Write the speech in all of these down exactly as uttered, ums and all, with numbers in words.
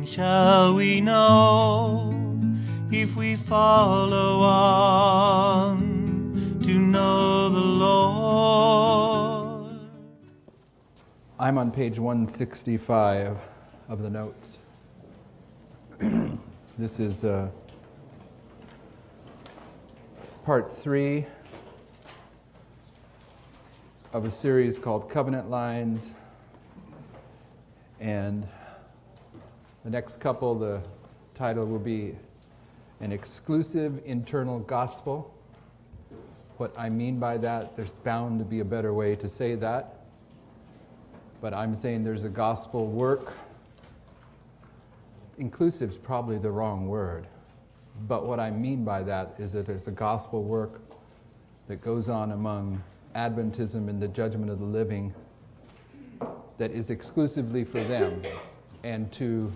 shall we know if we follow on to know the Lord? I'm on page one sixty-five of the notes. This is uh, part three of a series called Covenant Lines. And the next couple, the title will be An Exclusive Internal Gospel. What I mean by that, there's bound to be a better way to say that. But I'm saying there's a gospel work. Inclusive is probably the wrong word. But what I mean by that is that there's a gospel work that goes on among Adventism and the judgment of the living that is exclusively for them. And to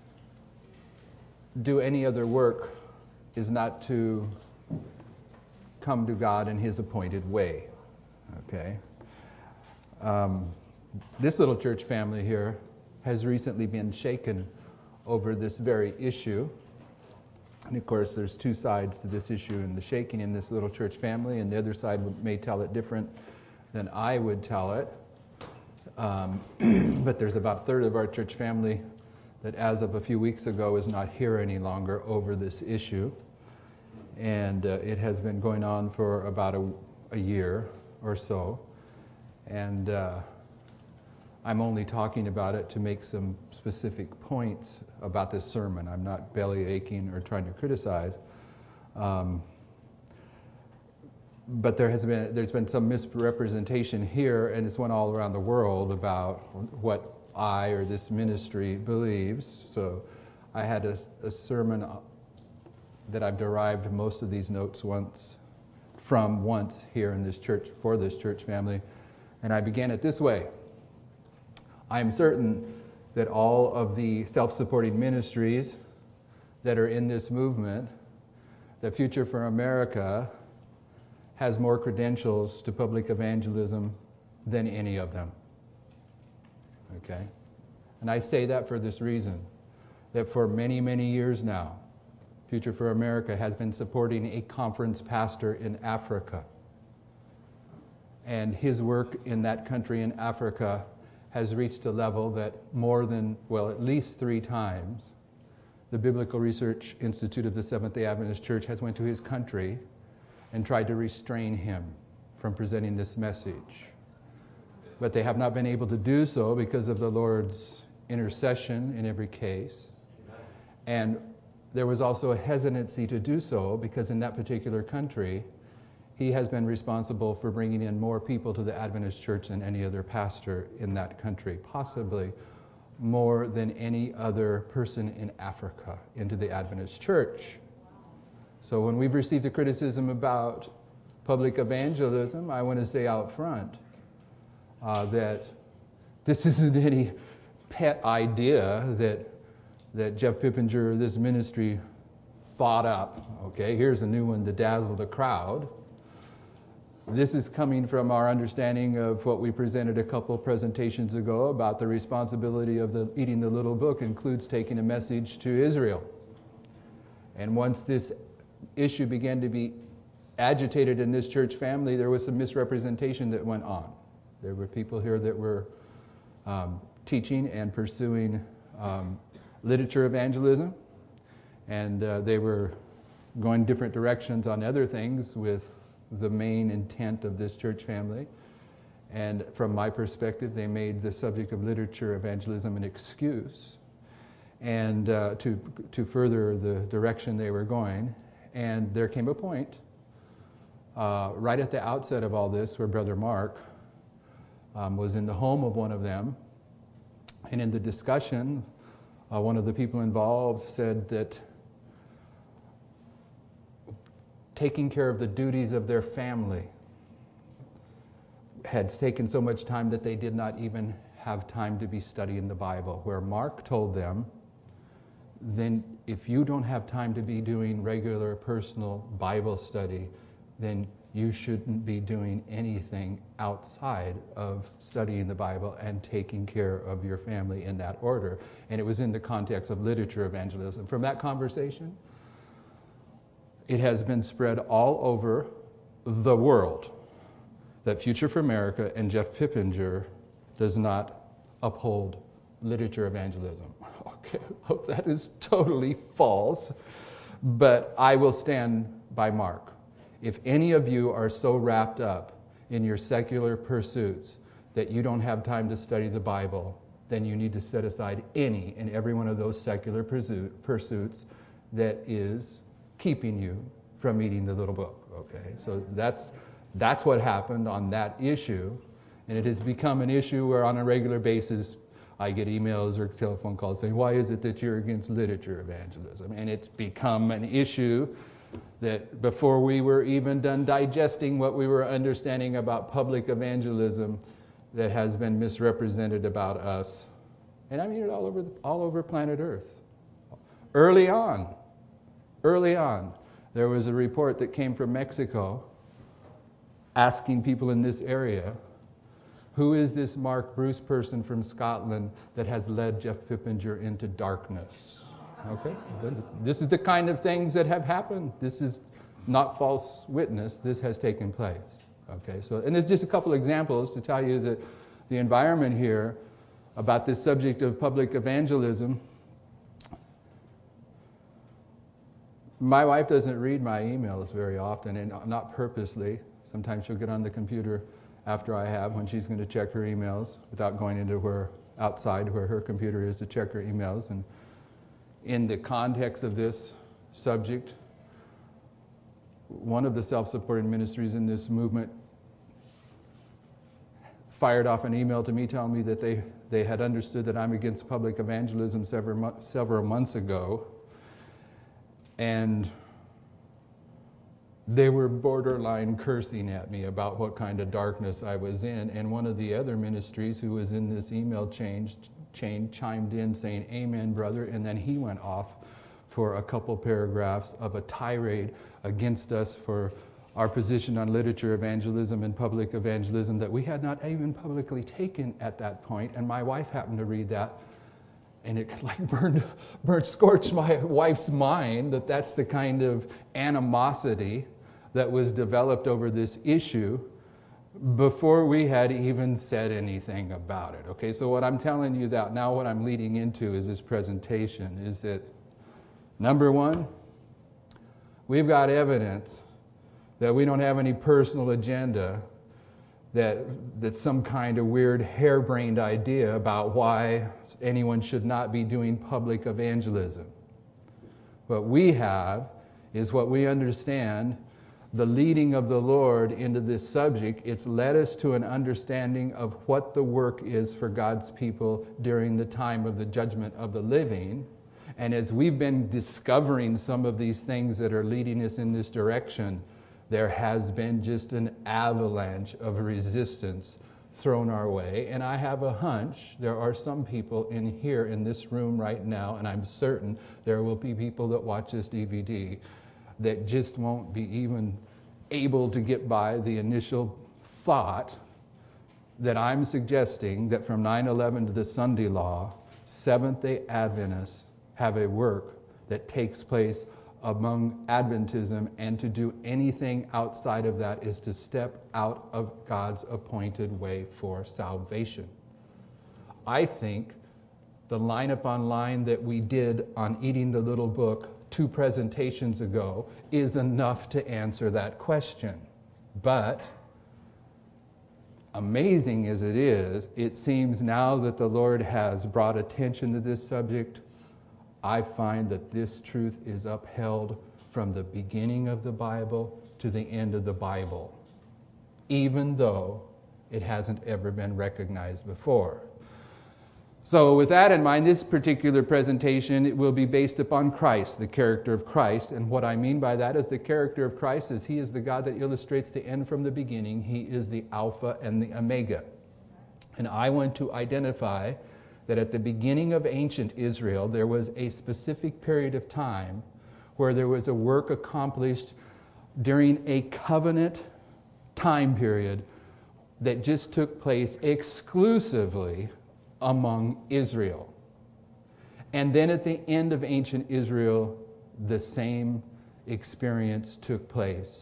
do any other work is not to come to God in His appointed way. Okay? Um, this little church family here has recently been shaken over this very issue. And of course, there's two sides to this issue and the shaking in this little church family, and the other side may tell it different than I would tell it. Um, but there's about a third of our church family that as of a few weeks ago is not here any longer over this issue. And uh, it has been going on for about a, a year or so. And uh, I'm only talking about it to make some specific points about this sermon. I'm not belly aching or trying to criticize. Um, but there has been there's been some misrepresentation here, and it's one all around the world about what I or this ministry believes. So I had a, a sermon that I've derived most of these notes once from once here in this church for this church family, and I began it this way. I am certain that all of the self-supporting ministries that are in this movement, the Future for America, has more credentials to public evangelism than any of them. Okay? And I say that for this reason, that for many, many years now, Future for America has been supporting a conference pastor in Africa. And his work in that country in Africa has reached a level that more than, well, at least three times, the Biblical Research Institute of the Seventh-day Adventist Church has went to his country and tried to restrain him from presenting this message. But they have not been able to do so because of the Lord's intercession in every case. And there was also a hesitancy to do so because in that particular country, he has been responsible for bringing in more people to the Adventist church than any other pastor in that country, possibly more than any other person in Africa into the Adventist church. So when we've received a criticism about public evangelism, I want to say out front uh, that this isn't any pet idea that, that Jeff Pippinger or this ministry thought up. Okay, here's a new one to dazzle the crowd. This is coming from our understanding of what we presented a couple presentations ago about the responsibility of the eating the little book includes taking a message to Israel. And once this issue began to be agitated in this church family, there was some misrepresentation that went on. There were people here that were um, teaching and pursuing um, literature evangelism, and uh, they were going different directions on other things with the main intent of this church family. And from my perspective, they made the subject of literature evangelism an excuse and uh, to, to further the direction they were going. And there came a point uh, right at the outset of all this where Brother Mark um, was in the home of one of them. And in the discussion, uh, one of the people involved said that taking care of the duties of their family had taken so much time that they did not even have time to be studying the Bible, where Mark told them, then if you don't have time to be doing regular personal Bible study, then you shouldn't be doing anything outside of studying the Bible and taking care of your family in that order. And it was in the context of literature evangelism. From that conversation, it has been spread all over the world that Future for America and Jeff Pippinger does not uphold literature evangelism. Okay, that is totally false, but I will stand by Mark. If any of you are so wrapped up in your secular pursuits that you don't have time to study the Bible, then you need to set aside any and every one of those secular pursuits that is keeping you from eating the little book. Okay, so that's that's what happened on that issue, and it has become an issue where on a regular basis I get emails or telephone calls saying, why is it that you're against literature evangelism? And it's become an issue that before we were even done digesting what we were understanding about public evangelism that has been misrepresented about us. And I mean it all over, the, all over planet Earth. Early on, early on, there was a report that came from Mexico asking people in this area, who is this Mark Bruce person from Scotland that has led Jeff Pippinger into darkness? Okay, this is the kind of things that have happened. This is not false witness. This has taken place. Okay, so, and there's just a couple examples to tell you that the environment here about this subject of public evangelism. My wife doesn't read my emails very often, and not purposely. Sometimes she'll get on the computer after I have when she's going to check her emails without going into where outside where her computer is to check her emails. And in the context of this subject, one of the self-supporting ministries in this movement fired off an email to me telling me that they, they had understood that I'm against public evangelism several, several months ago. And they were borderline cursing at me about what kind of darkness I was in. And one of the other ministries who was in this email chain, chain chimed in saying, amen, brother. And then he went off for a couple paragraphs of a tirade against us for our position on literature evangelism and public evangelism that we had not even publicly taken at that point. And my wife happened to read that. And it like burned, burned, scorched my wife's mind that that's the kind of animosity that was developed over this issue before we had even said anything about it. Okay, so what I'm telling you that now what I'm leading into is this presentation is that, number one, we've got evidence that we don't have any personal agenda, that that's some kind of weird harebrained idea about why anyone should not be doing public evangelism. What we have is what we understand, the leading of the Lord into this subject. It's led us to an understanding of what the work is for God's people during the time of the judgment of the living. And as we've been discovering some of these things that are leading us in this direction, there has been just an avalanche of resistance thrown our way. And I have a hunch there are some people in here in this room right now, and I'm certain there will be people that watch this D V D that just won't be even able to get by the initial thought that I'm suggesting that from nine eleven to the Sunday Law, Seventh-day Adventists have a work that takes place among Adventism, and to do anything outside of that is to step out of God's appointed way for salvation. I think the line upon line that we did on Eating the Little Book two presentations ago is enough to answer that question. But amazing as it is, it seems now that the Lord has brought attention to this subject, I find that this truth is upheld from the beginning of the Bible to the end of the Bible, even though it hasn't ever been recognized before. So with that in mind, this particular presentation, it will be based upon Christ, the character of Christ. And what I mean by that is the character of Christ is He is the God that illustrates the end from the beginning. He is the Alpha and the Omega. And I want to identify that at the beginning of ancient Israel, there was a specific period of time where there was a work accomplished during a covenant time period that just took place exclusively among Israel. And then at the end of ancient Israel, the same experience took place.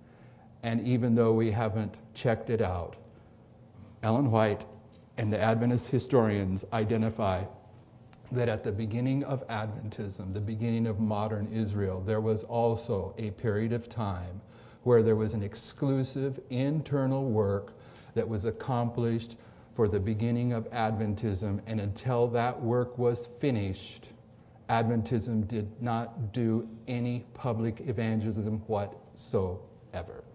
And even though we haven't checked it out, Ellen White and the Adventist historians identify that at the beginning of Adventism, the beginning of modern Israel, there was also a period of time where there was an exclusive internal work that was accomplished for the beginning of Adventism, and until that work was finished, Adventism did not do any public evangelism whatsoever.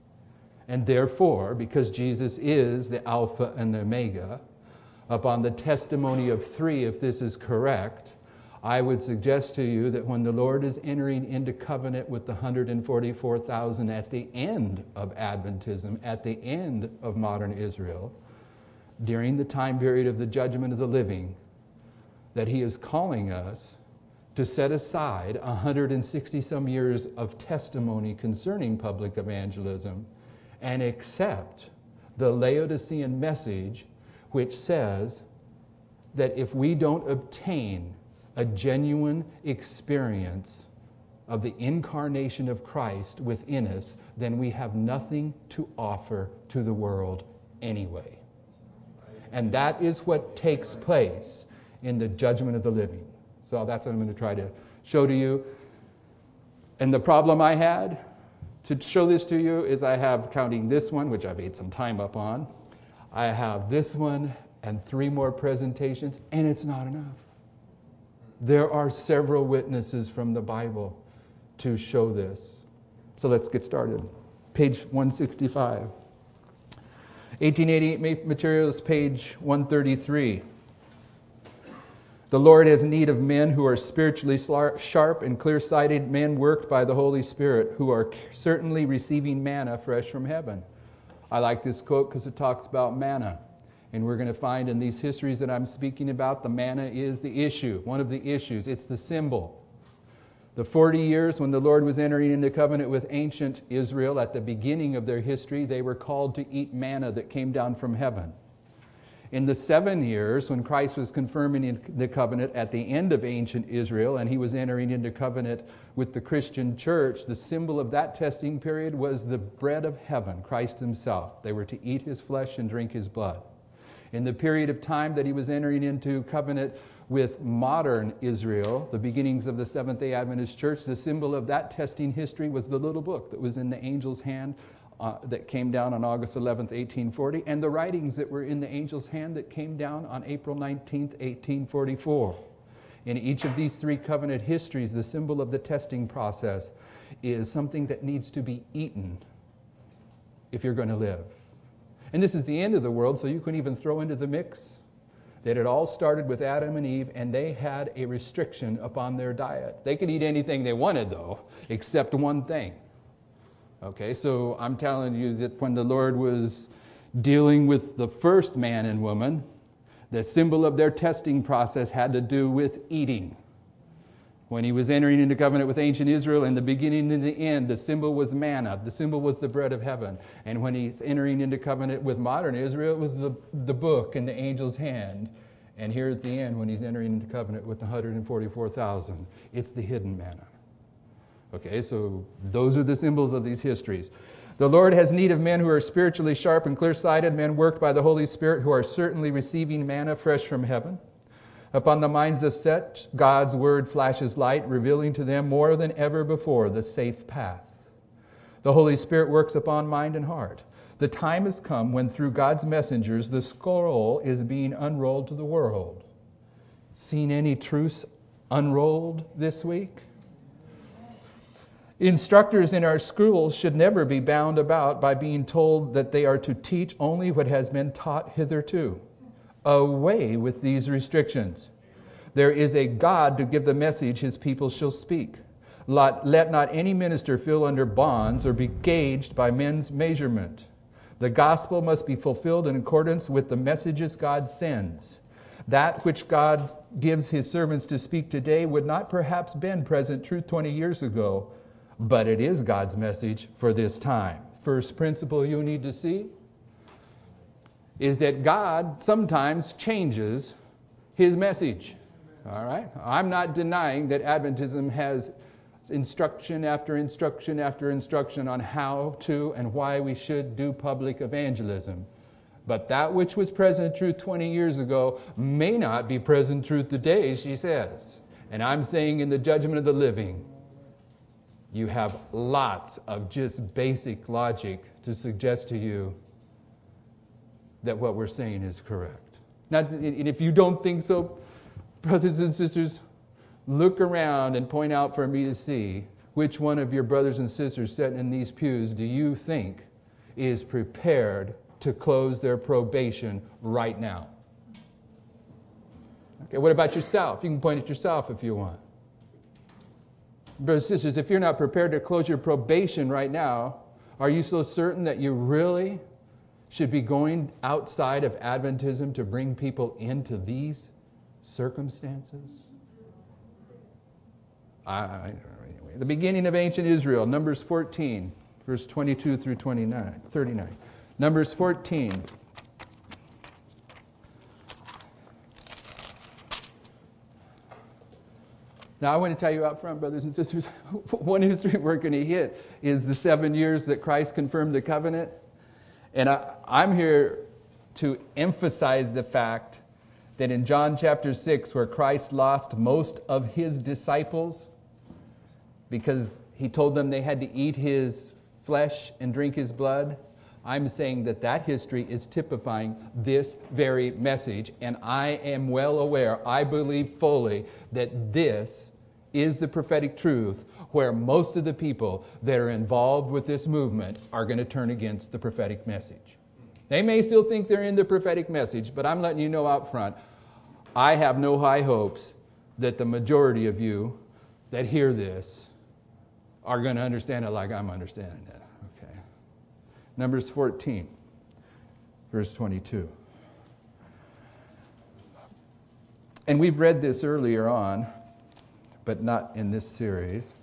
And therefore, because Jesus is the Alpha and the Omega, upon the testimony of three, if this is correct, I would suggest to you that when the Lord is entering into covenant with the one hundred forty-four thousand at the end of Adventism, at the end of modern Israel, during the time period of the judgment of the living, that he is calling us to set aside one hundred sixty some years of testimony concerning public evangelism and accept the Laodicean message, which says that if we don't obtain a genuine experience of the incarnation of Christ within us, then we have nothing to offer to the world anyway. And that is what takes place in the judgment of the living. So that's what I'm going to try to show to you. And the problem I had to show this to you is I have, counting this one, which I've ate some time up on, I have this one and three more presentations, and it's not enough. There are several witnesses from the Bible to show this. So let's get started. Page one sixty-five. eighteen eighty-eight materials, page one thirty-three. The Lord has need of men who are spiritually sharp and clear-sighted, men worked by the Holy Spirit, who are certainly receiving manna fresh from heaven. I like this quote because it talks about manna. And we're going to find in these histories that I'm speaking about, the manna is the issue, one of the issues. It's the symbol. The forty years when the Lord was entering into covenant with ancient Israel, at the beginning of their history, they were called to eat manna that came down from heaven. In the seven years when Christ was confirming the covenant at the end of ancient Israel, and he was entering into covenant with the Christian church, the symbol of that testing period was the bread of heaven, Christ himself. They were to eat his flesh and drink his blood. In the period of time that he was entering into covenant with modern Israel, the beginnings of the Seventh-day Adventist Church, the symbol of that testing history was the little book that was in the angel's hand uh, that came down on August eleventh, eighteen forty, and the writings that were in the angel's hand that came down on April nineteenth, eighteen forty-four. In each of these three covenant histories, the symbol of the testing process is something that needs to be eaten if you're going to live. And this is the end of the world, so you can even throw into the mix that it all started with Adam and Eve, and they had a restriction upon their diet. They could eat anything they wanted, though, except one thing. Okay, so I'm telling you that when the Lord was dealing with the first man and woman, the symbol of their testing process had to do with eating. When he was entering into covenant with ancient Israel, in the beginning and the end, the symbol was manna. The symbol was the bread of heaven. And when he's entering into covenant with modern Israel, it was the, the book in the angel's hand. And here at the end, when he's entering into covenant with the one hundred forty-four thousand, it's the hidden manna. Okay, so those are the symbols of these histories. The Lord has need of men who are spiritually sharp and clear-sighted, men worked by the Holy Spirit who are certainly receiving manna fresh from heaven. Upon the minds of such, God's word flashes light, revealing to them more than ever before the safe path. The Holy Spirit works upon mind and heart. The time has come when through God's messengers the scroll is being unrolled to the world. Seen any truths unrolled this week? Instructors in our schools should never be bound about by being told that they are to teach only what has been taught hitherto. Away with these restrictions. There is a God to give the message his people shall speak. Let, let not any minister feel under bonds or be gauged by men's measurement. The gospel must be fulfilled in accordance with the messages God sends. That which God gives his servants to speak today would not perhaps been present truth twenty years ago, but it is God's message for this time. first principle you need to see is that God sometimes changes his message. All right? I'm not denying that Adventism has instruction after instruction after instruction on how to and why we should do public evangelism. But that which was present truth twenty years ago may not be present truth today, she says. And I'm saying in the judgment of the living, you have lots of just basic logic to suggest to you that what we're saying is correct. Now, and if you don't think so, brothers and sisters, look around and point out for me to see which one of your brothers and sisters sitting in these pews do you think is prepared to close their probation right now? Okay, what about yourself? You can point at yourself if you want. Brothers and sisters, if you're not prepared to close your probation right now, are you so certain that you really should be going outside of Adventism to bring people into these circumstances? I, I, anyway, the beginning of ancient Israel, Numbers fourteen, verse twenty-two through twenty-nine, thirty-nine. Numbers fourteen. Now, I want to tell you out front, brothers and sisters, one history we're going to hit is the seven years that Christ confirmed the covenant. And I, I'm here to emphasize the fact that in John chapter six, where Christ lost most of his disciples because he told them they had to eat his flesh and drink his blood, I'm saying that that history is typifying this very message. And I am well aware, I believe fully, that this is the prophetic truth where most of the people that are involved with this movement are going to turn against the prophetic message. They may still think they're in the prophetic message, but I'm letting you know out front, I have no high hopes that the majority of you that hear this are going to understand it like I'm understanding it. Okay. Numbers fourteen, verse twenty-two. And we've read this earlier on, but not in this series.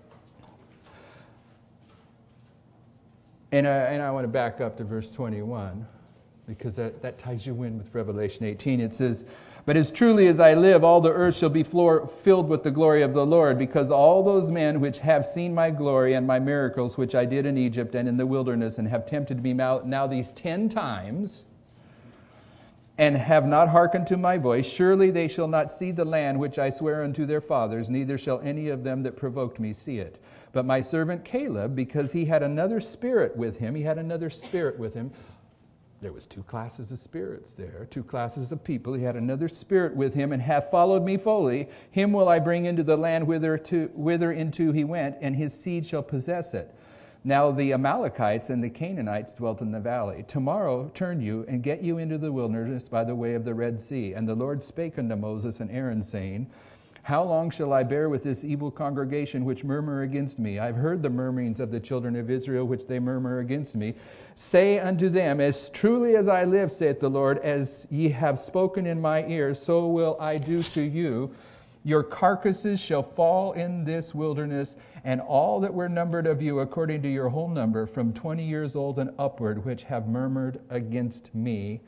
And I, and I want to back up to verse twenty-one, because that, that ties you in with Revelation eighteen. It says, "But as truly as I live, all the earth shall be floor, filled with the glory of the Lord, because all those men which have seen my glory and my miracles, which I did in Egypt and in the wilderness, and have tempted me now, now these ten times, and have not hearkened to my voice, surely they shall not see the land which I swear unto their fathers, neither shall any of them that provoked me see it. But my servant Caleb, because he had another spirit with him," he had another spirit with him. There was two classes of spirits there, two classes of people. He had another spirit with him, "and hath followed me fully. Him will I bring into the land whither, to, whither into he went, and his seed shall possess it. Now the Amalekites and the Canaanites dwelt in the valley. Tomorrow turn you and get you into the wilderness by the way of the Red Sea. And the Lord spake unto Moses and Aaron, saying, How long shall I bear with this evil congregation which murmur against me? I've heard the murmurings of the children of Israel which they murmur against me. Say unto them, As truly as I live, saith the Lord, as ye have spoken in my ear, so will I do to you. Your carcasses shall fall in this wilderness, and all that were numbered of you according to your whole number, from twenty years old and upward, which have murmured against me.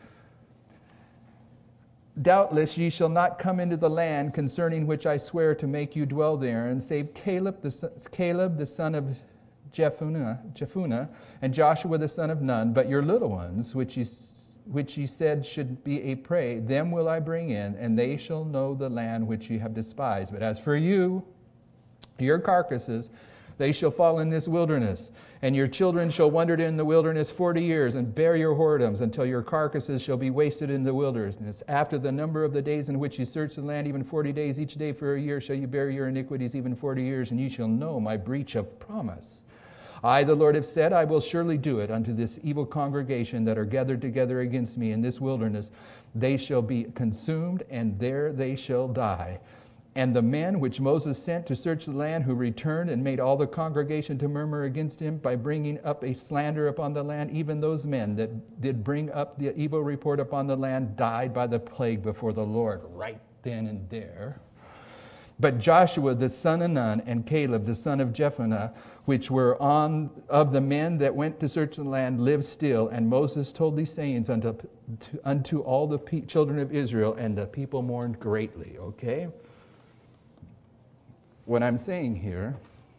Doubtless ye shall not come into the land concerning which I swear to make you dwell there, and save Caleb the, Caleb, the son of Jephunneh, Jephunneh, and Joshua the son of Nun, but your little ones, which ye, which ye said should be a prey, them will I bring in, and they shall know the land which ye have despised. But as for you, your carcasses, they shall fall in this wilderness, and your children shall wander in the wilderness forty years, and bear your whoredoms, until your carcasses shall be wasted in the wilderness. After the number of the days in which you search the land, even forty days each day for a year, shall you bear your iniquities, even forty years, and ye shall know my breach of promise. I, the Lord, have said, I will surely do it unto this evil congregation that are gathered together against me in this wilderness. They shall be consumed, and there they shall die. And the men which Moses sent to search the land, who returned and made all the congregation to murmur against him by bringing up a slander upon the land, even those men that did bring up the evil report upon the land, died by the plague before the Lord, right then and there. But Joshua the son of Nun and Caleb the son of Jephunneh, which were on of the men that went to search the land, lived still. And Moses told these sayings unto, to, unto all the pe- children of Israel, and the people mourned greatly. Okay? What I'm saying here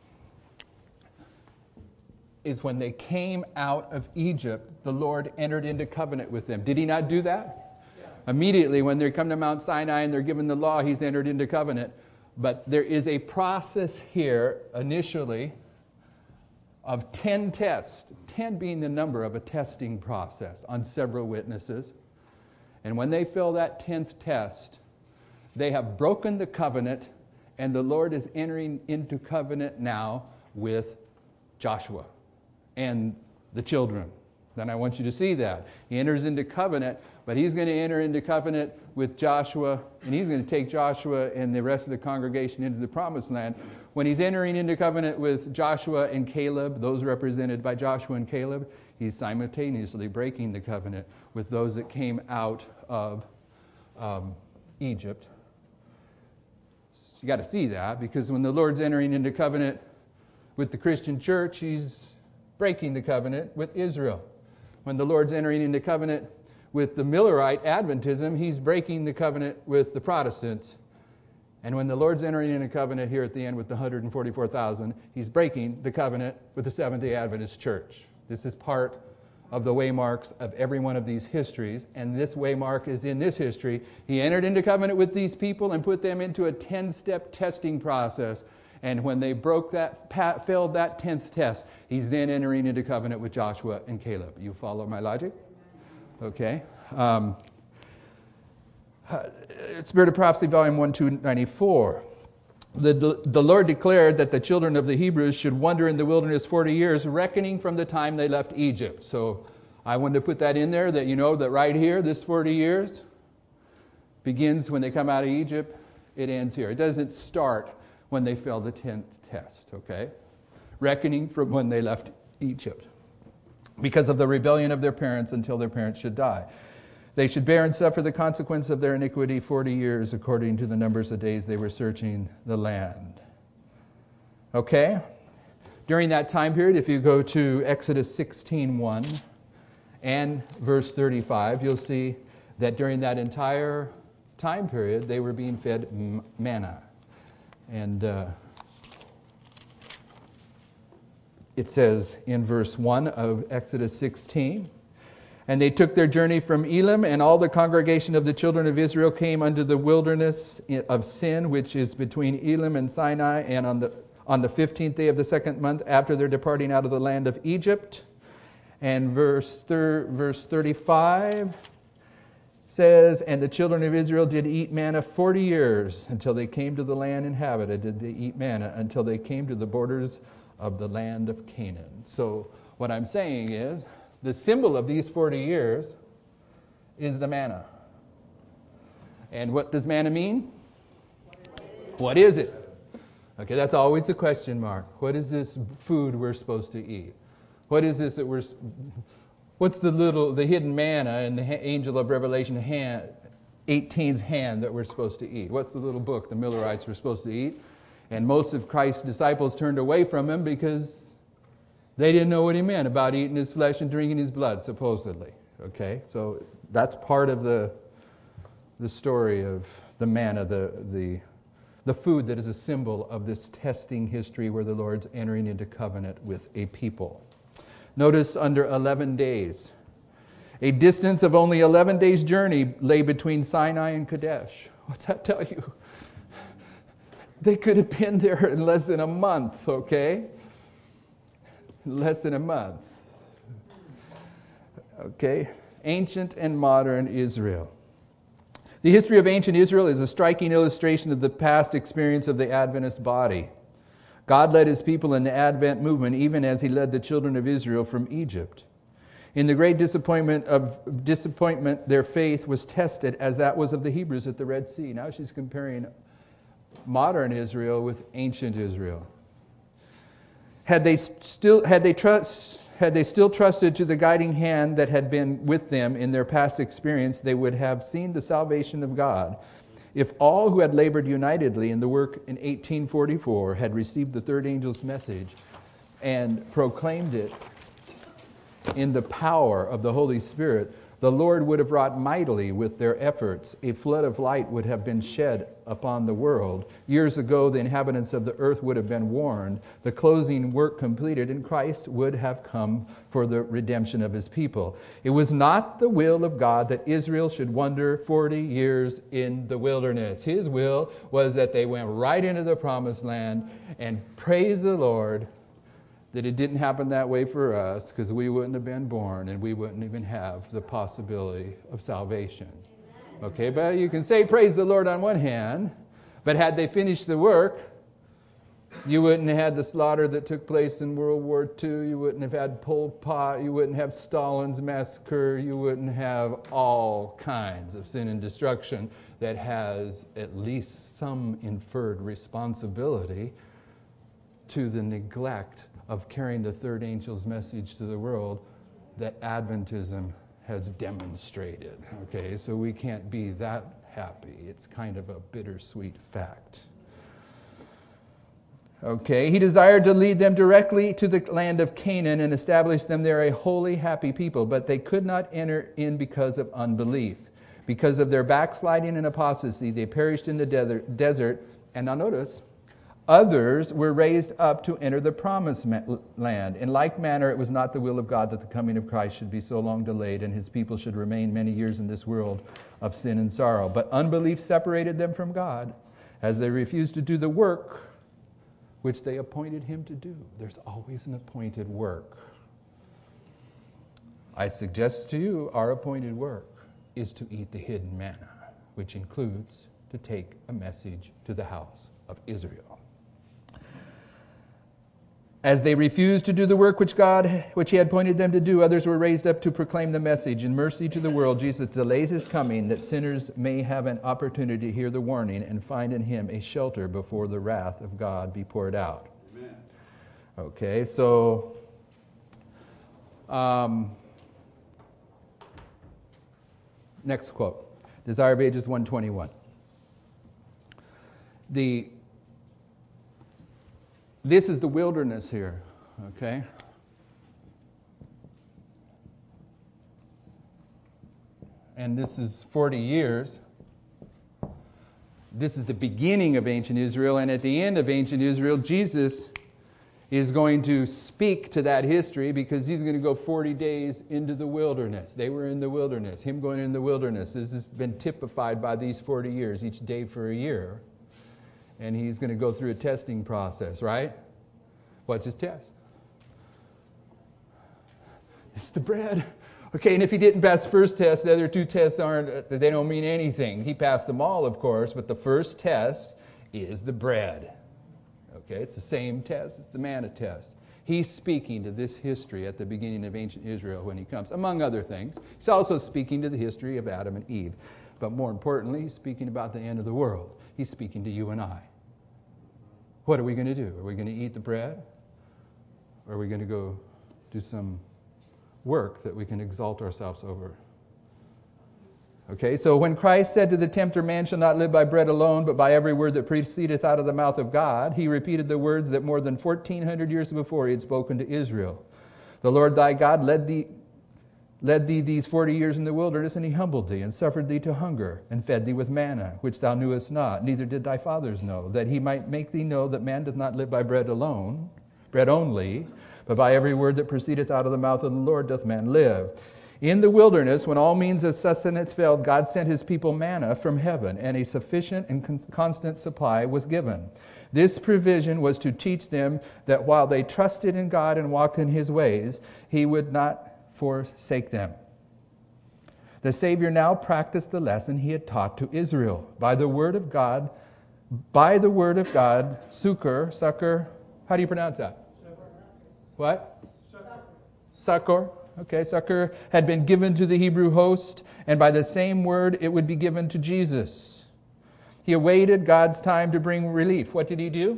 is when they came out of Egypt, the Lord entered into covenant with them. Did he not do that? Yeah. Immediately when they come to Mount Sinai and they're given the law, he's entered into covenant. But there is a process here initially of ten tests, ten being the number of a testing process on several witnesses. And when they fill that tenth test, they have broken the covenant, and the Lord is entering into covenant now with Joshua and the children. Then I want you to see that. He enters into covenant, but he's going to enter into covenant with Joshua, and he's going to take Joshua and the rest of the congregation into the promised land. When he's entering into covenant with Joshua and Caleb, those represented by Joshua and Caleb, he's simultaneously breaking the covenant with those that came out of um, Egypt. So you got to see that, because when the Lord's entering into covenant with the Christian church, he's breaking the covenant with Israel. When the Lord's entering into covenant with the Millerite Adventism, he's breaking the covenant with the Protestants. And when the Lord's entering into covenant here at the end with the one hundred forty-four thousand, he's breaking the covenant with the Seventh-day Adventist Church. This is part of the waymarks of every one of these histories, and this waymark is in this history. He entered into covenant with these people and put them into a ten-step testing process. And when they broke that, failed that tenth test, he's then entering into covenant with Joshua and Caleb. You follow my logic? Okay. Um, Spirit of Prophecy, Volume one, two ninety-four. The, the Lord declared that the children of the Hebrews should wander in the wilderness forty years, reckoning from the time they left Egypt. So I wanted to put that in there, that you know that right here, this forty years begins when they come out of Egypt. It ends here. It doesn't start when they fail the tenth test, okay? Reckoning from when they left Egypt, because of the rebellion of their parents until their parents should die. They should bear and suffer the consequence of their iniquity forty years according to the numbers of days they were searching the land. Okay? During that time period, if you go to Exodus sixteen one and verse thirty-five, you'll see that during that entire time period, they were being fed manna. And uh, it says in verse one of Exodus sixteen, and they took their journey from Elim, and all the congregation of the children of Israel came unto the wilderness of Sin, which is between Elim and Sinai, and on the on the fifteenth day of the second month after their departing out of the land of Egypt. And verse thir- verse thirty-five says, and the children of Israel did eat manna forty years until they came to the land inhabited. Did they eat manna until they came to the borders of the land of Canaan. So what I'm saying is, the symbol of these forty years is the manna. And what does manna mean? What is it? Okay, that's always a question mark. What is this food we're supposed to eat? What is this that we're... What's the little, the hidden manna in the angel of Revelation hand, eighteen's hand that we're supposed to eat? What's the little book the Millerites were supposed to eat? And most of Christ's disciples turned away from him because they didn't know what he meant about eating his flesh and drinking his blood, supposedly. Okay, so that's part of the the story of the manna, the the the food that is a symbol of this testing history where the Lord's entering into covenant with a people. Notice under eleven days. A distance of only eleven days' journey lay between Sinai and Kadesh. What's that tell you? They could have been there in less than a month, okay? Less than a month. Okay? Ancient and modern Israel. The history of ancient Israel is a striking illustration of the past experience of the Adventist body. God led his people in the Advent movement even as he led the children of Israel from Egypt. In the great disappointment of disappointment, their faith was tested as that was of the Hebrews at the Red Sea. Now she's comparing modern Israel with ancient Israel. Had they still had they trust had they still trusted to the guiding hand that had been with them in their past experience, they would have seen the salvation of God If all who had labored unitedly in the work in eighteen forty-four had received the third angel's message and proclaimed it in the power of the Holy Spirit, the Lord would have wrought mightily with their efforts. A flood of light would have been shed upon the world. Years ago, the inhabitants of the earth would have been warned. The closing work completed, and Christ would have come for the redemption of his people. It was not the will of God that Israel should wander forty years in the wilderness. His will was that they went right into the promised land, and praise the Lord that it didn't happen that way for us, because we wouldn't have been born and we wouldn't even have the possibility of salvation. Okay, but you can say praise the Lord on one hand, but had they finished the work, you wouldn't have had the slaughter that took place in World War Two, you wouldn't have had Pol Pot, you wouldn't have Stalin's massacre, you wouldn't have all kinds of sin and destruction that has at least some inferred responsibility to the neglect of carrying the third angel's message to the world that Adventism has demonstrated. Okay, so we can't be that happy. It's kind of a bittersweet fact. Okay, he desired to lead them directly to the land of Canaan and establish them there a holy, happy people, but they could not enter in because of unbelief. Because of their backsliding and apostasy, they perished in the desert. And now notice, others were raised up to enter the promised land. In like manner, it was not the will of God that the coming of Christ should be so long delayed, and his people should remain many years in this world of sin and sorrow. But unbelief separated them from God, as they refused to do the work which they appointed him to do. There's always an appointed work. I suggest to you, our appointed work is to eat the hidden manna, which includes to take a message to the house of Israel. As they refused to do the work which God, which he had appointed them to do, others were raised up to proclaim the message. In mercy to the world, Jesus delays his coming, that sinners may have an opportunity to hear the warning and find in him a shelter before the wrath of God be poured out. Amen. Okay, so um, next quote, Desire of Ages one twenty-one. The This is the wilderness here, okay? And this is forty years. This is the beginning of ancient Israel, and at the end of ancient Israel, Jesus is going to speak to that history, because he's going to go forty days into the wilderness. They were in the wilderness. Him going in the wilderness. This has been typified by these forty years, each day for a year. And he's going to go through a testing process, right? What's his test? It's the bread. Okay, and if he didn't pass the first test, the other two tests aren't, they don't mean anything. He passed them all, of course, but the first test is the bread. Okay, it's the same test. It's the manna test. He's speaking to this history at the beginning of ancient Israel when he comes, among other things. He's also speaking to the history of Adam and Eve. But more importantly, he's speaking about the end of the world. He's speaking to you and I. What are we going to do? Are we going to eat the bread? Or are we going to go do some work that we can exalt ourselves over? Okay, so when Christ said to the tempter, man shall not live by bread alone, but by every word that proceedeth out of the mouth of God, he repeated the words that more than fourteen hundred years before he had spoken to Israel. The Lord thy God led thee led thee these forty years in the wilderness, and he humbled thee, and suffered thee to hunger, and fed thee with manna, which thou knewest not, neither did thy fathers know, that he might make thee know that man doth not live by bread alone, bread only, but by every word that proceedeth out of the mouth of the Lord doth man live. In the wilderness, when all means of sustenance failed, God sent his people manna from heaven, and a sufficient and con- constant supply was given. This provision was to teach them that while they trusted in God and walked in his ways, he would not forsake them. The Savior now practiced the lesson he had taught to Israel. By the word of God, by the word of God, succor, succor, how do you pronounce that? Succor. What? Succor. Succor. Okay, succor had been given to the Hebrew host, and by the same word it would be given to Jesus. He awaited God's time to bring relief. What did he do?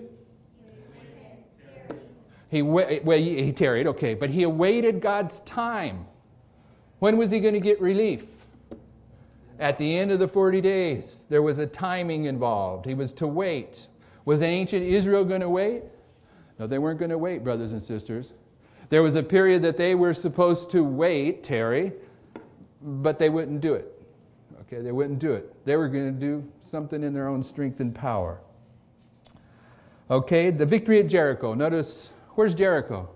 He, well, he tarried, okay, but he awaited God's time. When was he going to get relief? At the end of the forty days, there was a timing involved. He was to wait. Was ancient Israel going to wait? No, they weren't going to wait, brothers and sisters. There was a period that they were supposed to wait, Terry, but they wouldn't do it. Okay, they wouldn't do it. They were going to do something in their own strength and power. Okay, the victory at Jericho. Notice, where's Jericho?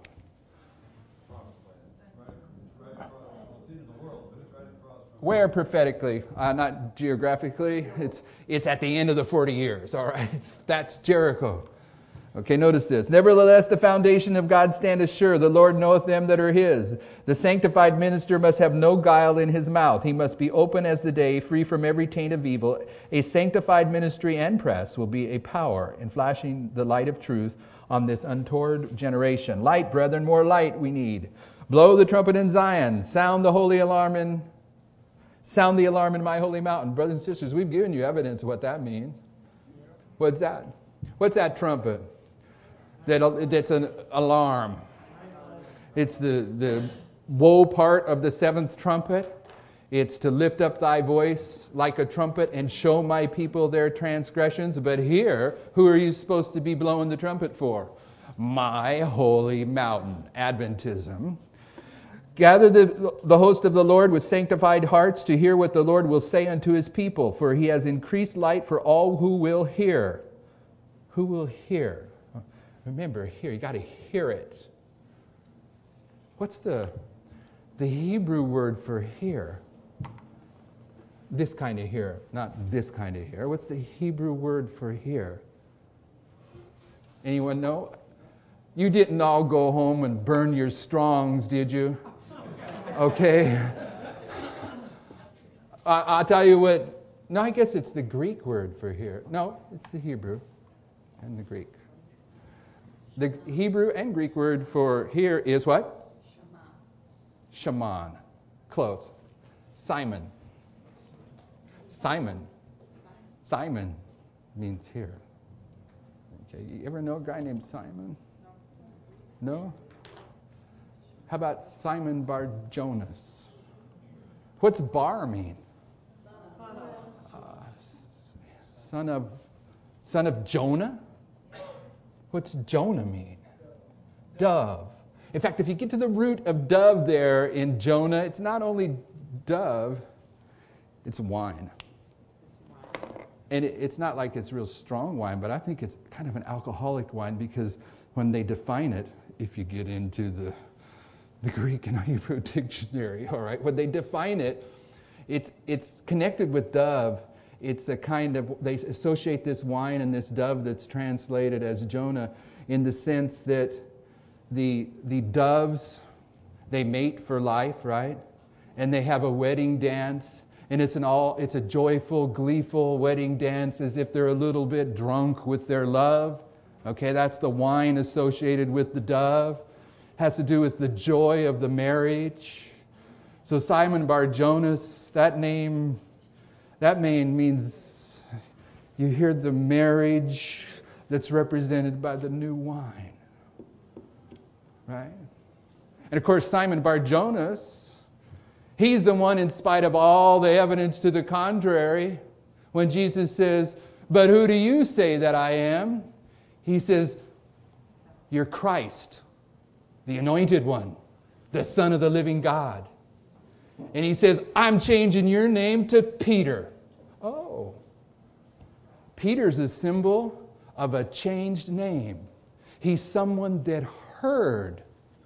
Where prophetically? Uh, not geographically. It's, it's at the end of the forty years, all right? It's, that's Jericho. Okay, notice this. Nevertheless, the foundation of God standeth sure. The Lord knoweth them that are his. The sanctified minister must have no guile in his mouth. He must be open as the day, free from every taint of evil. A sanctified ministry and press will be a power in flashing the light of truth on this untoward generation. Light, brethren, more light we need. Blow the trumpet in Zion. Sound the holy alarm in Sound the alarm in my holy mountain. Brothers and sisters, we've given you evidence of what that means. What's that? What's that trumpet? That, that's an alarm. It's the, the woe part of the seventh trumpet. It's to lift up thy voice like a trumpet and show my people their transgressions. But here, who are you supposed to be blowing the trumpet for? My holy mountain. Adventism. Gather the, the host of the Lord with sanctified hearts to hear what the Lord will say unto his people, for he has increased light for all who will hear. Who will hear? Remember, hear. You got to hear it. What's the, the Hebrew word for hear? This kind of hear, not this kind of hear. What's the Hebrew word for hear? Anyone know? You didn't all go home and burn your Strongs, did you? Okay. I, I'll tell you what. No, I guess it's the Greek word for hear. No, it's the Hebrew and the Greek. The Hebrew and Greek word for hear is what? Shaman. Close. Simon. Simon. Simon means hear. Okay, you ever know a guy named Simon? No? How about Simon Bar Jonas? What's Bar mean? Uh, son of son of Jonah? What's Jonah mean? Dove. In fact, if you get to the root of dove there in Jonah, it's not only dove, it's wine. And it, it's not like it's real strong wine, but I think it's kind of an alcoholic wine because when they define it, if you get into the, the Greek and Hebrew dictionary, all right, when they define it, it's it's connected with dove. It's a kind of, they associate this wine and this dove that's translated as Jonah in the sense that the the doves, they mate for life, right? And they have a wedding dance. And it's an all it's a joyful, gleeful wedding dance as if they're a little bit drunk with their love. Okay, that's the wine associated with the dove. Has to do with the joy of the marriage. So Simon Bar Jonas, that name, that name means you hear the marriage that's represented by the new wine. Right? And of course, Simon Bar Jonas, he's the one, in spite of all the evidence to the contrary, when Jesus says, "But who do you say that I am?" He says, "You're Christ, the anointed one, the Son of the living God." And he says, "I'm changing your name to Peter." Oh, Peter's a symbol of a changed name. He's someone that heard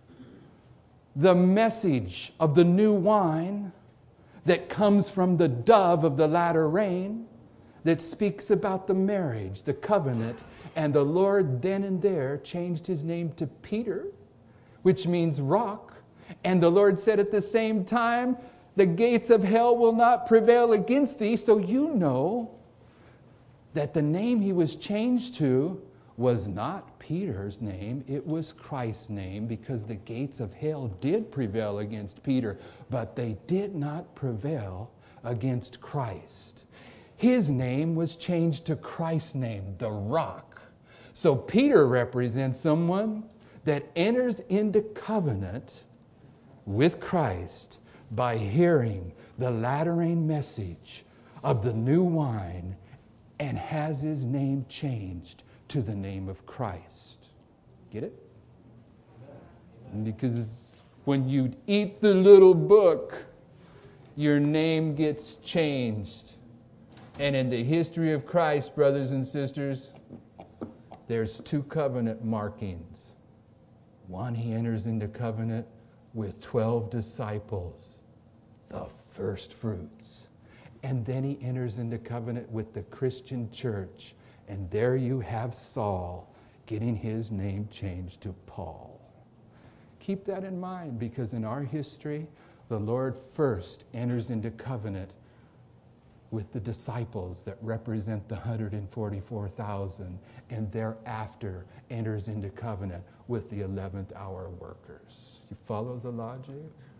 the message of the new wine that comes from the dove of the latter rain that speaks about the marriage, the covenant. And the Lord then and there changed his name to Peter, which means rock. And the Lord said at the same time, "The gates of hell will not prevail against thee." So you know that the name he was changed to was not Peter's name, it was Christ's name, because the gates of hell did prevail against Peter, but they did not prevail against Christ. His name was changed to Christ's name, the rock. So Peter represents someone that enters into covenant with Christ by hearing the latter-rain message of the new wine and has his name changed to the name of Christ. Get it? Because when you eat the little book, your name gets changed. And in the history of Christ, brothers and sisters, there's two covenant markings. One, he enters into covenant with twelve disciples, the first fruits. And then he enters into covenant with the Christian church. And there you have Saul getting his name changed to Paul. Keep that in mind, because in our history, the Lord first enters into covenant with the disciples that represent the one hundred forty-four thousand, and thereafter enters into covenant with the eleventh hour workers. You follow the logic?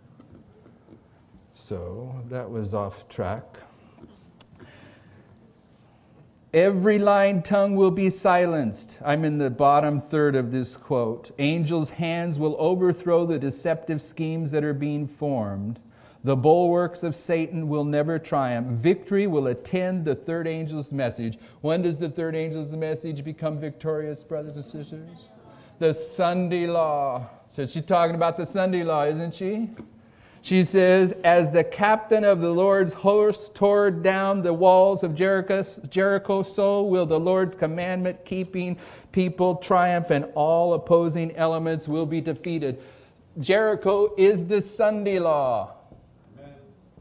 So that was off track. Every lying tongue will be silenced. I'm in the bottom third of this quote. Angels' hands will overthrow the deceptive schemes that are being formed. The bulwarks of Satan will never triumph. Victory will attend the third angel's message. When does the third angel's message become victorious, brothers and sisters? The Sunday law. So she's talking about the Sunday law, isn't she? She says, as the captain of the Lord's host tore down the walls of Jericho, Jericho, so will the Lord's commandment-keeping people triumph, and all opposing elements will be defeated. Jericho is the Sunday law. Amen.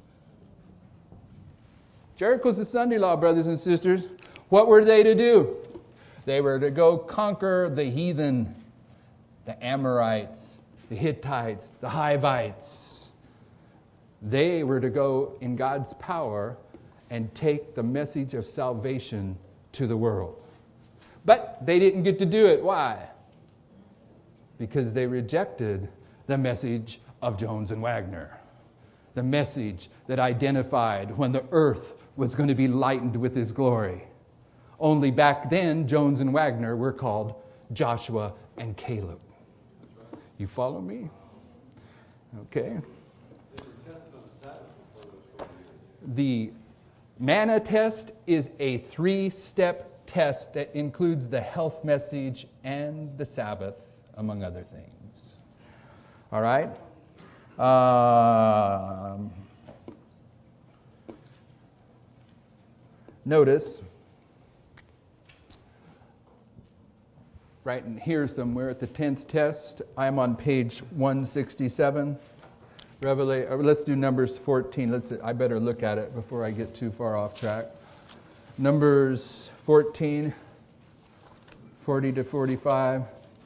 Jericho's the Sunday law, brothers and sisters. What were they to do? They were to go conquer the heathen, the Amorites, the Hittites, the Hivites. They were to go in God's power and take the message of salvation to the world. But they didn't get to do it. Why? Because they rejected the message of Jones and Wagner. The message that identified when the earth was going to be lightened with his glory. Only back then, Jones and Wagner were called Joshua and Caleb. You follow me? Okay. The manna test is a three-step test that includes the health message and the Sabbath, among other things. All right? Um, notice, right in here somewhere at the tenth test, I'm on page one sixty-seven. Revelation, let's do Numbers fourteen. Let's. I better look at it before I get too far off track. Numbers fourteen, forty to forty-five.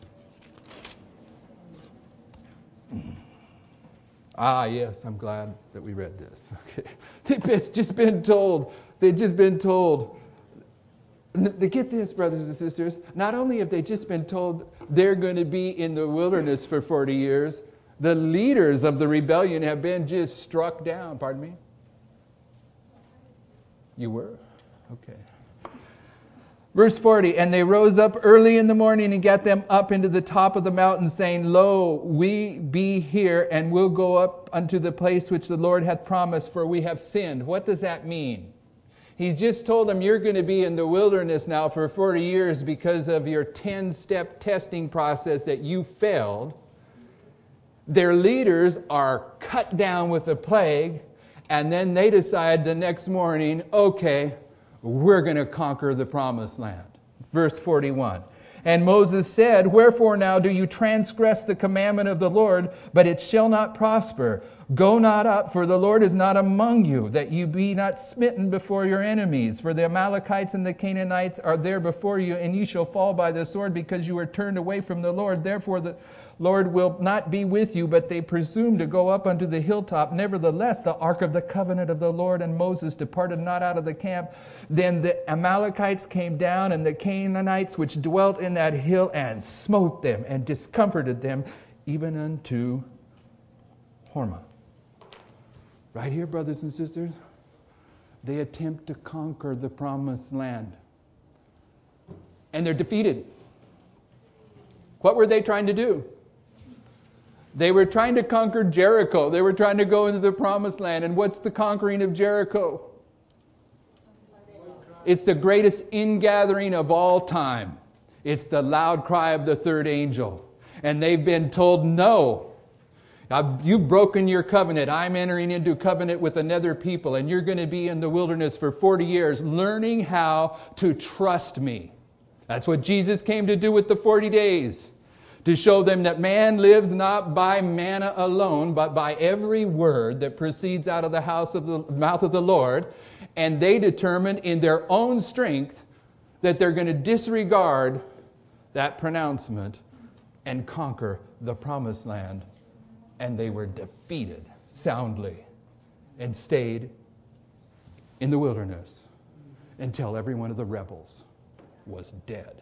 Ah, yes, I'm glad that we read this. Okay, they've just been told. They've just been told. To get this, brothers and sisters. Not only have they just been told they're going to be in the wilderness for forty years. The leaders of the rebellion have been just struck down. Pardon me? You were? Okay. Verse forty, and they rose up early in the morning and got them up into the top of the mountain, saying, Lo, we be here, and we'll go up unto the place which the Lord hath promised, for we have sinned. What does that mean? He just told them, you're going to be in the wilderness now for forty years because of your ten-step testing process that you failed. Their leaders are cut down with a plague, and then they decide the next morning, okay, we're going to conquer the promised land. Verse forty-one. And Moses said, wherefore now do you transgress the commandment of the Lord, but it shall not prosper. Go not up, for the Lord is not among you, that you be not smitten before your enemies. For the Amalekites and the Canaanites are there before you, and ye shall fall by the sword, because you are turned away from the Lord. Therefore the Lord will not be with you, but they presume to go up unto the hilltop. Nevertheless, the ark of the covenant of the Lord and Moses departed not out of the camp. Then the Amalekites came down, and the Canaanites which dwelt in that hill, and smote them, and discomforted them, even unto Hormah. Right here, brothers and sisters, they attempt to conquer the promised land. And they're defeated. What were they trying to do? They were trying to conquer Jericho. They were trying to go into the promised land. And what's the conquering of Jericho? It's the greatest ingathering of all time. It's the loud cry of the third angel. And they've been told, no, you've broken your covenant. I'm entering into covenant with another people, and you're going to be in the wilderness for forty years learning how to trust me. That's what Jesus came to do with the forty days, to show them that man lives not by manna alone, but by every word that proceeds out of the house of the mouth of the Lord. And they determined in their own strength that they're going to disregard that pronouncement and conquer the promised land. And they were defeated soundly and stayed in the wilderness until every one of the rebels was dead.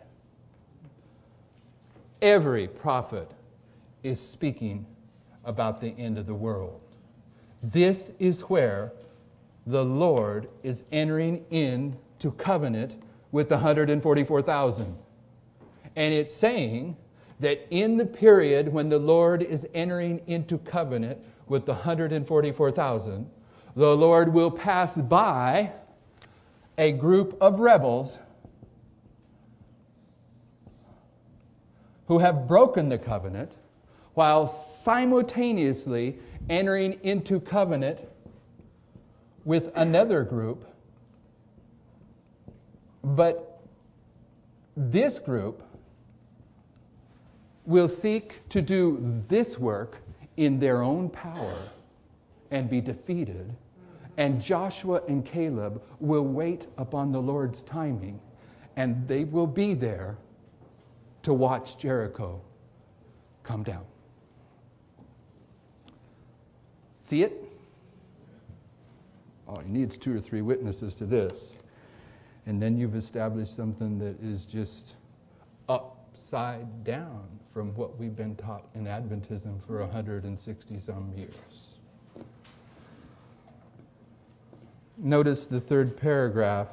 Every prophet is speaking about the end of the world. This is where the Lord is entering into covenant with the one hundred forty-four thousand. And it's saying that in the period when the Lord is entering into covenant with the one hundred forty-four thousand, the Lord will pass by a group of rebels who have broken the covenant while simultaneously entering into covenant with another group. But this group will seek to do this work in their own power and be defeated. And Joshua and Caleb will wait upon the Lord's timing, and they will be there to watch Jericho come down. See it? All you need is two or three witnesses to this. And then you've established something that is just upside down from what we've been taught in Adventism for one hundred sixty some years. Notice the third paragraph,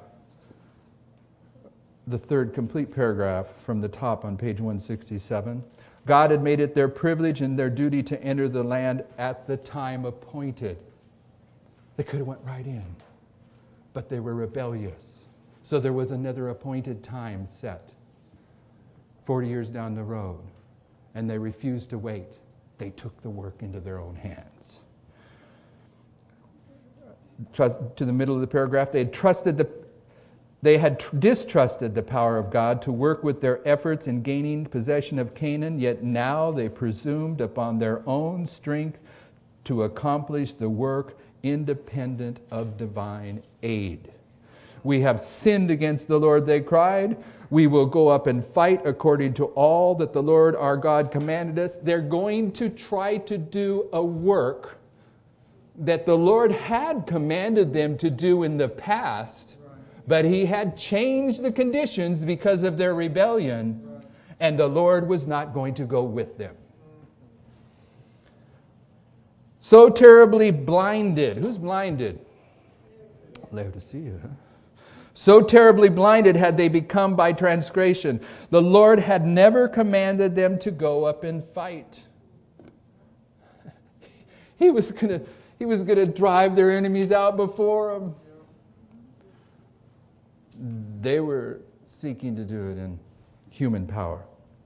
the third complete paragraph from the top on page one sixty-seven. God had made it their privilege and their duty to enter the land at the time appointed. They could have went right in, but they were rebellious. So there was another appointed time set, forty years down the road, and they refused to wait. They took the work into their own hands. Trust, to the middle of the paragraph, they had trusted the They had tr- distrusted the power of God to work with their efforts in gaining possession of Canaan, yet now they presumed upon their own strength to accomplish the work independent of divine aid. We have sinned against the Lord, they cried. We will go up and fight according to all that the Lord our God commanded us. They're going to try to do a work that the Lord had commanded them to do in the past, but he had changed the conditions because of their rebellion, and the Lord was not going to go with them. So terribly blinded. Who's blinded? Laodicea. So terribly blinded had they become by transgression. The Lord had never commanded them to go up and fight. He was going to, he was going to drive their enemies out before them. They were seeking to do it in human power.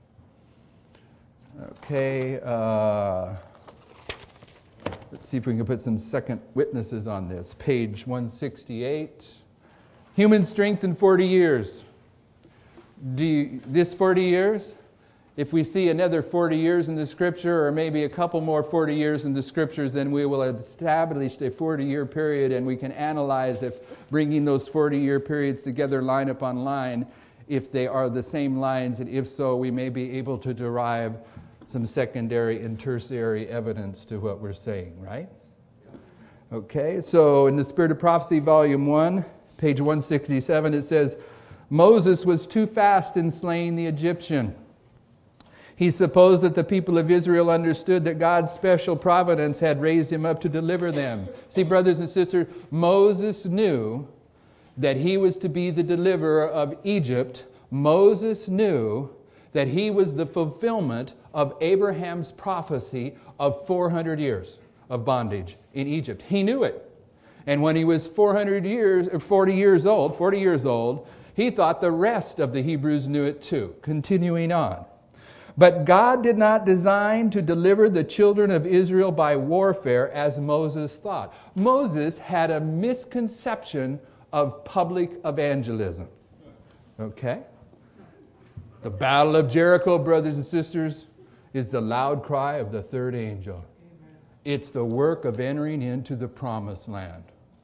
Okay, uh, let's see if we can put some second witnesses on this. Page one sixty-eight. Human strength in forty years. Do you, this forty years? If we see another forty years in the Scripture, or maybe a couple more forty years in the Scriptures, then we will have established a forty-year period, and we can analyze if bringing those forty-year periods together line upon line, if they are the same lines, and if so, we may be able to derive some secondary and tertiary evidence to what we're saying, right? Okay, so in the Spirit of Prophecy, Volume one, page one sixty-seven, it says, Moses was too fast in slaying the Egyptian. He supposed that the people of Israel understood that God's special providence had raised him up to deliver them. See, brothers and sisters, Moses knew that he was to be the deliverer of Egypt. Moses knew that he was the fulfillment of Abraham's prophecy of four hundred years of bondage in Egypt. He knew it. And when he was four hundred years, or forty years old, forty years old, he thought the rest of the Hebrews knew it too. Continuing on. But God did not design to deliver the children of Israel by warfare as Moses thought. Moses had a misconception of public evangelism. Okay? The Battle of Jericho, brothers and sisters, is the loud cry of the third angel. It's the work of entering into the promised land.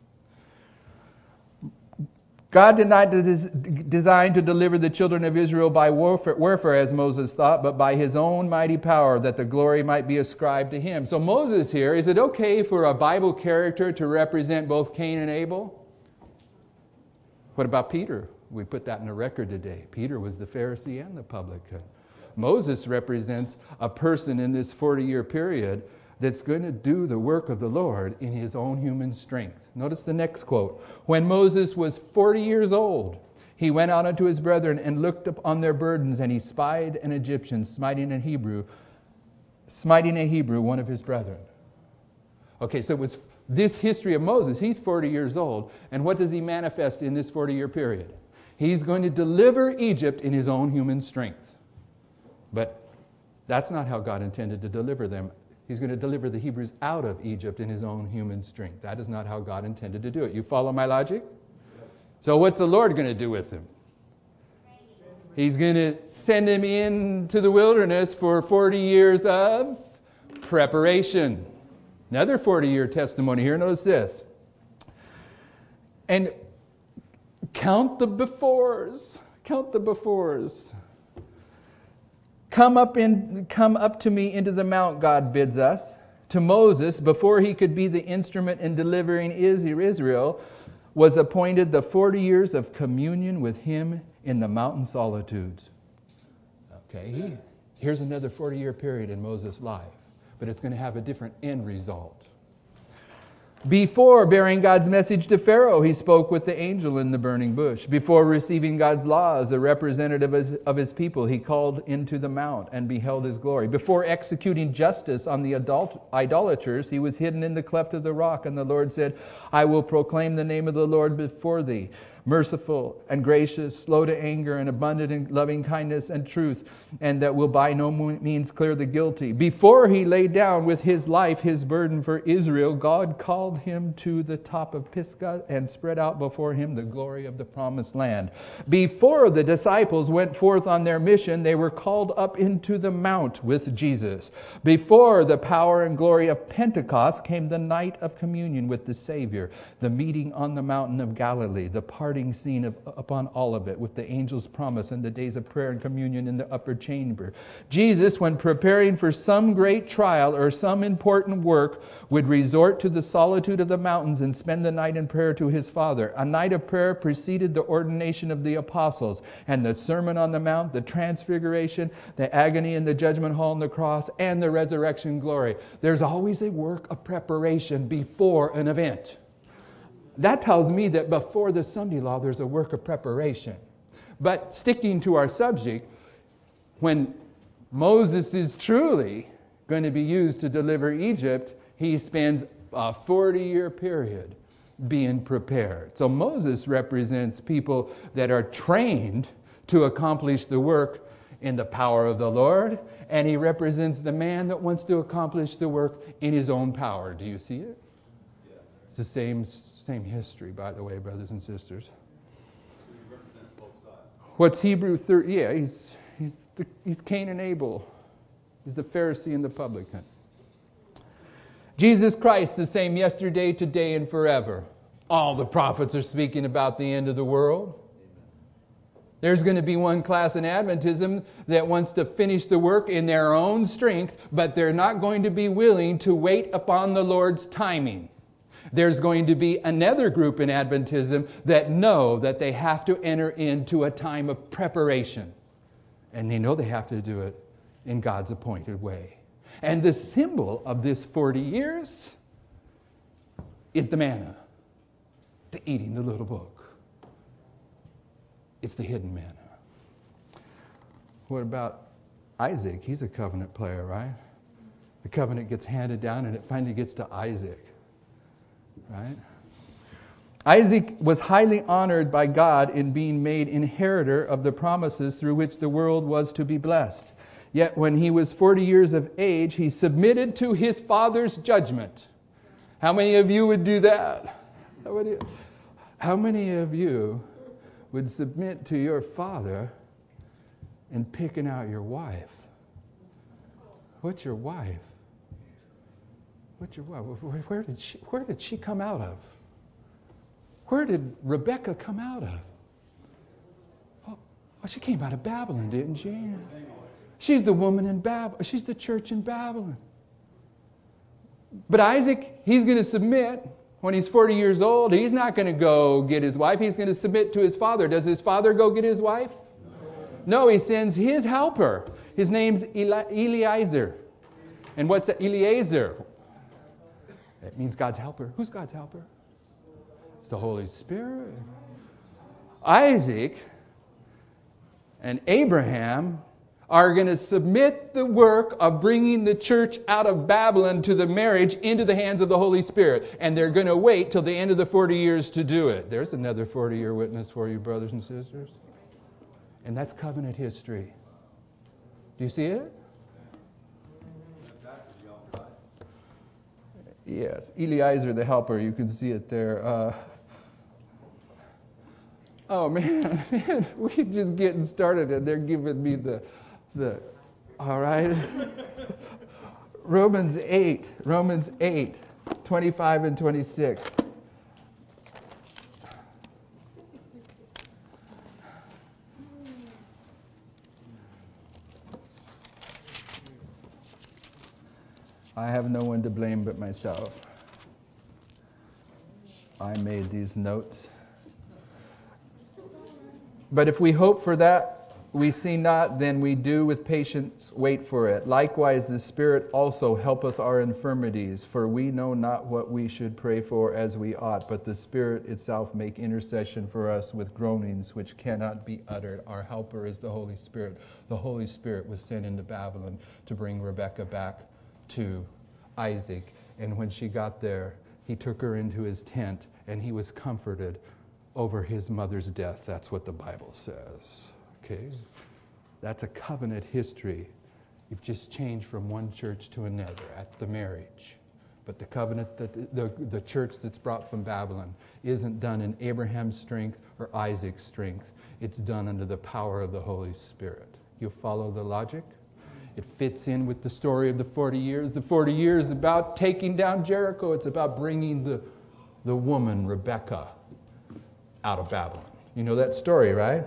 God did not des- design to deliver the children of Israel by warfare, warfare, as Moses thought, but by his own mighty power, that the glory might be ascribed to him. So Moses here, is it okay for a Bible character to represent both Cain and Abel? What about Peter? We put that in the record today. Peter was the Pharisee and the publican. Moses represents a person in this forty-year period that's going to do the work of the Lord in his own human strength. Notice the next quote. When Moses was forty years old, he went out unto his brethren and looked upon their burdens, and he spied an Egyptian smiting a Hebrew, smiting a Hebrew, one of his brethren. Okay, so it was this history of Moses. He's forty years old, and what does he manifest in this forty-year period? He's going to deliver Egypt in his own human strength. But that's not how God intended to deliver them. He's going to deliver the Hebrews out of Egypt in his own human strength. That is not how God intended to do it. You follow my logic? So what's the Lord going to do with him? He's going to send him into the wilderness for forty years of preparation. Another forty-year testimony here. Notice this. And count the befores. Count the befores. Come up in, come up to me into the mount, God bids us. To Moses, before he could be the instrument in delivering Israel, was appointed the forty years of communion with him in the mountain solitudes. Okay, he, here's another forty-year period in Moses' life, but it's going to have a different end result. Before bearing God's message to Pharaoh, he spoke with the angel in the burning bush. Before receiving God's law as a representative of his people, he called into the mount and beheld his glory. Before executing justice on the adult idolaters, he was hidden in the cleft of the rock, and the Lord said, I will proclaim the name of the Lord before thee, merciful and gracious, slow to anger, and abundant in loving kindness and truth, and that will by no means clear the guilty. Before he laid down with his life his burden for Israel, God called him to the top of Pisgah and spread out before him the glory of the promised land. Before the disciples went forth on their mission, they were called up into the mount with Jesus. Before the power and glory of Pentecost came the night of communion with the Savior, the meeting on the mountain of Galilee, the parting scene of, upon Olivet with the angel's promise and the days of prayer and communion in the upper chamber. Jesus, when preparing for some great trial or some important work, would resort to the solitude of the mountains and spend the night in prayer to his Father. A night of prayer preceded the ordination of the apostles, and the Sermon on the Mount, the transfiguration, the agony in the judgment hall and the cross, and the resurrection glory. There's always a work of preparation before an event. That tells me that before the Sunday law, there's a work of preparation. But sticking to our subject, when Moses is truly going to be used to deliver Egypt, he spends a forty-year period being prepared. So Moses represents people that are trained to accomplish the work in the power of the Lord, and he represents the man that wants to accomplish the work in his own power. Do you see it? It's the same same history, by the way, brothers and sisters. What's Hebrew thirty? Yeah, he's he's the, he's Cain and Abel. He's the Pharisee and the publican. Jesus Christ, the same yesterday, today, and forever. All the prophets are speaking about the end of the world. There's going to be one class in Adventism that wants to finish the work in their own strength, but they're not going to be willing to wait upon the Lord's timing. There's going to be another group in Adventism that know that they have to enter into a time of preparation. And they know they have to do it in God's appointed way. And the symbol of this forty years is the manna, the eating the little book. It's the hidden manna. What about Isaac? He's a covenant player, right? The covenant gets handed down and it finally gets to Isaac. Right? Isaac was highly honored by God in being made inheritor of the promises through which the world was to be blessed. Yet when he was forty years of age, he submitted to his father's judgment. How many of you would do that? How many, how many of you would submit to your father in picking out your wife? What's your wife? What's your wife? Where, where did she, where did she come out of? Where did Rebecca come out of? Oh, well, she came out of Babylon, didn't she? She's the woman in Babylon. She's the church in Babylon. But Isaac, he's going to submit when he's forty years old. He's not going to go get his wife. He's going to submit to his father. Does his father go get his wife? No, he sends his helper. His name's Eli- Eliezer. And what's that? Eliezer? It means God's helper. Who's God's helper? It's the Holy Spirit. Isaac and Abraham are going to submit the work of bringing the church out of Babylon to the marriage into the hands of the Holy Spirit. And they're going to wait till the end of the forty years to do it. There's another forty-year witness for you, brothers and sisters. And that's covenant history. Do you see it? Yes, Eliezer the helper, you can see it there. Uh, oh man, man, we're just getting started and they're giving me the, the, all right. Romans eight, Romans eight, twenty-five and twenty-six. I have no one to blame but myself. I made these notes. But if we hope for that we see not, then we do with patience wait for it. Likewise the Spirit also helpeth our infirmities, for we know not what we should pray for as we ought, but the Spirit itself make intercession for us with groanings which cannot be uttered. Our helper is the Holy Spirit. The Holy Spirit was sent into Babylon to bring Rebekah back to Isaac, and when she got there, he took her into his tent, and he was comforted over his mother's death. That's what the Bible says. Okay? That's a covenant history. You've just changed from one church to another at the marriage. But the covenant, that the, the church that's brought from Babylon isn't done in Abraham's strength or Isaac's strength. It's done under the power of the Holy Spirit. You follow the logic? It fits in with the story of the forty years. The forty years is about taking down Jericho. It's about bringing the, the woman, Rebekah, out of Babylon. You know that story, right?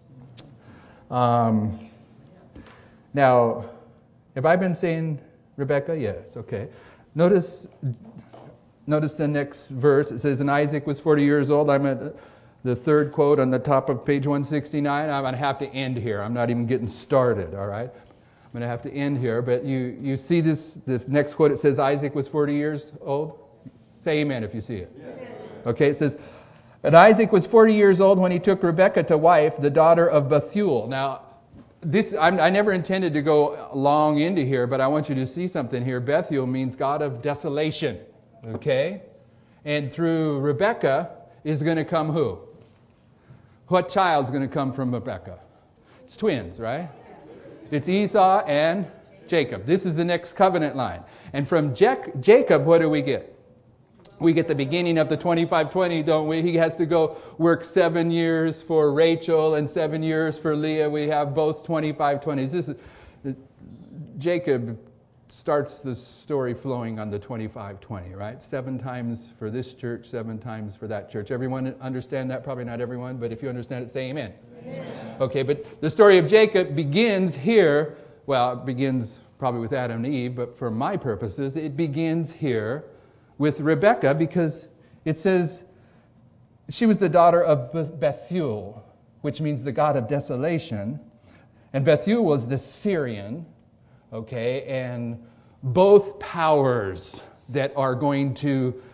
Um, now, have I been saying Rebekah? Yes, okay. Notice, notice the next verse. It says, and Isaac was forty years old. I'm at the third quote on the top of page one sixty-nine. I'm going to have to end here. I'm not even getting started, all right? I'm going to have to end here, but you, you see this, the next quote, it says Isaac was forty years old. Say amen if you see it. Yeah. Okay, it says, and Isaac was forty years old when he took Rebekah to wife, the daughter of Bethuel. Now, this I'm, I never intended to go long into here, but I want you to see something here. Bethuel means God of desolation, okay? And through Rebekah is going to come who? What child's going to come from Rebekah? It's twins, right? It's Esau and Jacob. This is the next covenant line. And from Jac- Jacob, what do we get? We get the beginning of the twenty-five twenty, don't we? He has to go work seven years for Rachel and seven years for Leah. We have both twenty-five twenties. This is, Jacob starts the story flowing on the twenty-five twenty, right? Seven times for this church, seven times for that church. Everyone understand that? Probably not everyone, but if you understand it, say amen. Amen. Okay, but the story of Jacob begins here. Well, it begins probably with Adam and Eve, but for my purposes, it begins here with Rebekah because it says she was the daughter of Bethuel, which means the god of desolation. And Bethuel was the Syrian, okay, and both powers that are going to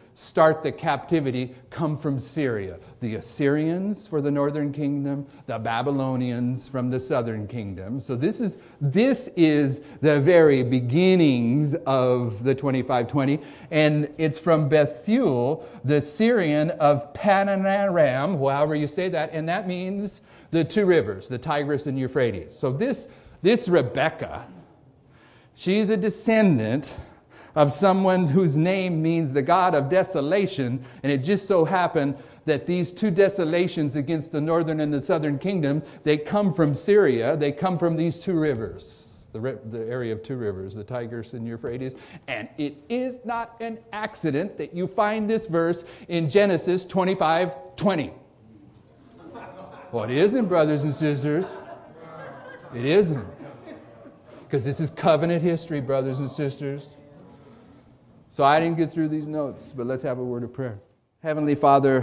start the captivity come from Syria. The Assyrians for the northern kingdom, the Babylonians from the southern kingdom. So this is, this is the very beginnings of the twenty-five twenty. And it's from Bethuel, the Syrian of Padanaram, however you say that. And that means the two rivers, the Tigris and Euphrates. So this, this Rebecca, she's a descendant of someone whose name means the God of desolation, and it just so happened that these two desolations against the northern and the southern kingdom, they come from Syria, they come from these two rivers, the, the area of two rivers, the Tigris and Euphrates, and it is not an accident that you find this verse in Genesis twenty-five twenty. Well, it isn't, brothers and sisters. It isn't. Because this is covenant history, brothers and sisters. So I didn't get through these notes, but let's have a word of prayer. Heavenly Father,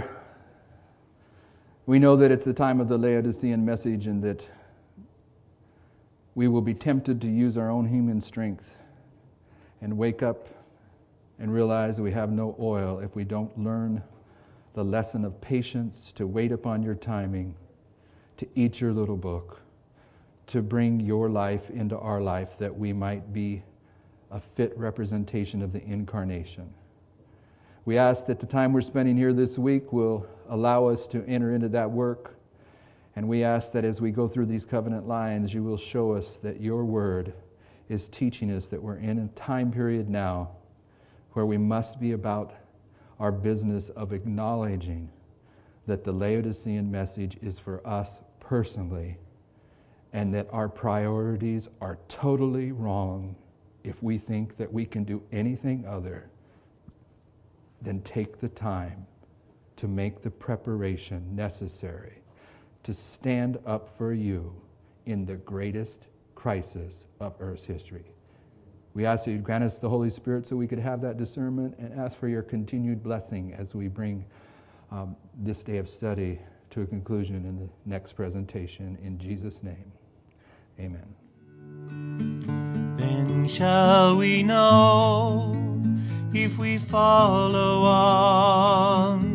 we know that it's the time of the Laodicean message and that we will be tempted to use our own human strength and wake up and realize that we have no oil if we don't learn the lesson of patience, to wait upon your timing, to eat your little book, to bring your life into our life that we might be a fit representation of the incarnation. We ask that the time we're spending here this week will allow us to enter into that work. And we ask that as we go through these covenant lines, you will show us that your word is teaching us that we're in a time period now where we must be about our business of acknowledging that the Laodicean message is for us personally, and that our priorities are totally wrong if we think that we can do anything other than take the time to make the preparation necessary to stand up for you in the greatest crisis of Earth's history. We ask that you grant us the Holy Spirit so we could have that discernment, and ask for your continued blessing as we bring um, this day of study to a conclusion in the next presentation. In Jesus' name, amen. Then shall we know if we follow on